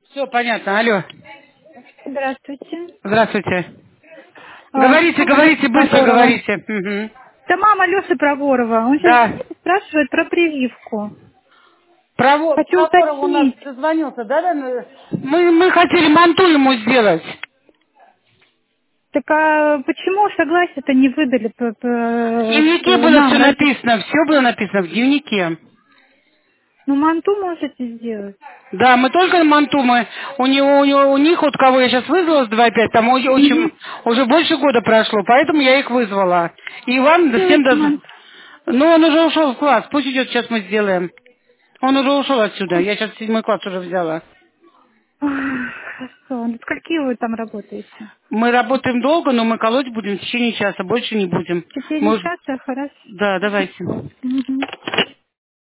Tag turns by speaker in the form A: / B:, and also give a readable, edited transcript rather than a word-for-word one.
A: Все понятно, алло.
B: Здравствуйте.
A: Здравствуйте. Говорите,
B: Мама Лёша
A: говорите, быстро
B: Прогорова.
A: говорите. Мгм.
B: Это мама Лёши Прогорова. Он сейчас
A: Да.
B: спрашивает про прививку. Хочу
A: Проворов у нас
B: уточнить.
A: дозвонился, да? Мы хотели манту ему сделать.
B: Так а почему согласие-то не выдали
A: В дневнике было
B: нам?
A: все
B: Разве...
A: написано, все было написано в дневнике.
B: Ну, манту можете сделать.
A: Да, мы только манту, у них, вот кого я сейчас вызвала с 2.5, там очень,
B: Угу.
A: уже больше года прошло, поэтому я их вызвала. И вам да всем
B: Делайте
A: даже...
B: манту.
A: Ну, он уже ушел в класс, пусть идет, сейчас мы сделаем. Он уже ушел отсюда, я сейчас 7 класс уже взяла.
B: Ох, хорошо. До скольки вы там работаете?
A: Мы работаем долго, но мы колоть будем в течение часа, больше не будем.
B: 4
A: Может...
B: часа, хорошо.
A: Да, давайте.
B: Угу.